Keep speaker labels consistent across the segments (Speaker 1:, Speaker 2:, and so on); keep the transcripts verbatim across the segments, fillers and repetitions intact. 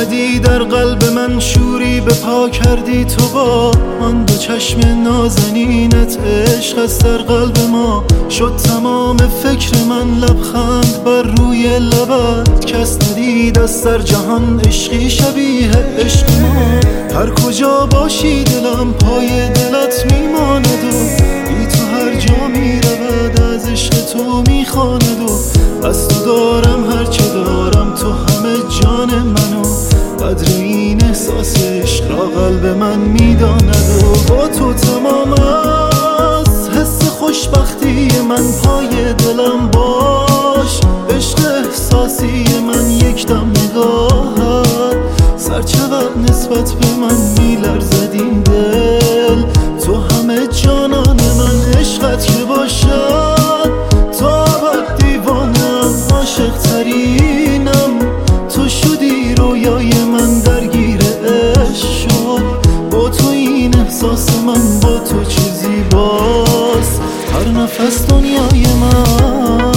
Speaker 1: زدی در قلب من، شوری به پا کردی تو با آن دو چشم نازنینت. عشق از در قلب ما شد تمام فکر من، لبخند بر روی لبت کس ندید از در جهان، عشقی شبیه عشق ما. هر کجا باشی دلم پای دلت میماند و بی تو هر جا میرود از عشق تو میخواند. و از تو دارم هرچه دارم، تو همه جان منو، قدر این احساس عشق را قلب من میداند. و با تو تمام از حس خوشبختی من، پای دلم باش عشق احساسی من. یک دم نگاهت سرچوب نسبت به من، میلرزد این دل، تو همه جانان من. عشقت که باشد تا ابد دیوانم، عاشق ترینم، تو شدی رویای من، درگیر عشق شد با تو این احساس من. با تو چه زیباست هر نفس دنیای من.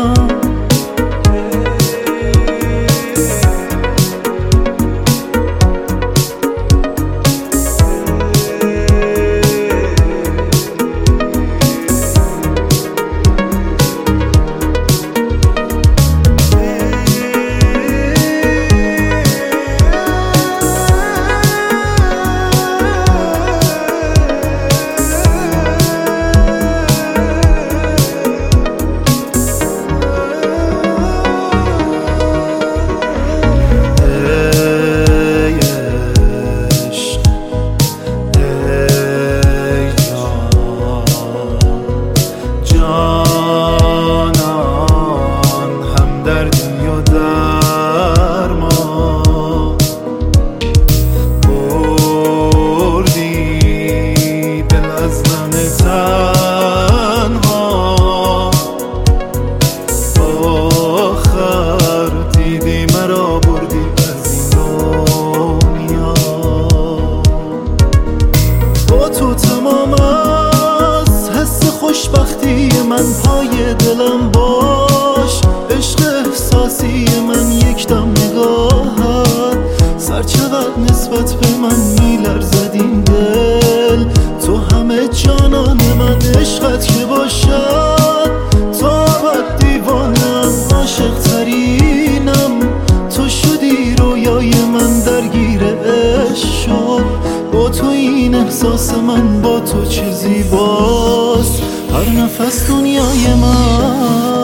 Speaker 1: خوشبختی من، پای دلم باش عشق احساسی من. یک دم نگاهت سرچوب نسبت به من، میلرزد این دل، تو همه جانان من. عشقت که باشد تا ابد دیوانم، عاشق ترینم، تو شدی رویای من، درگیر عشق شد با تو این احساس من. با تو چه زیباست هر نفس دنیای من.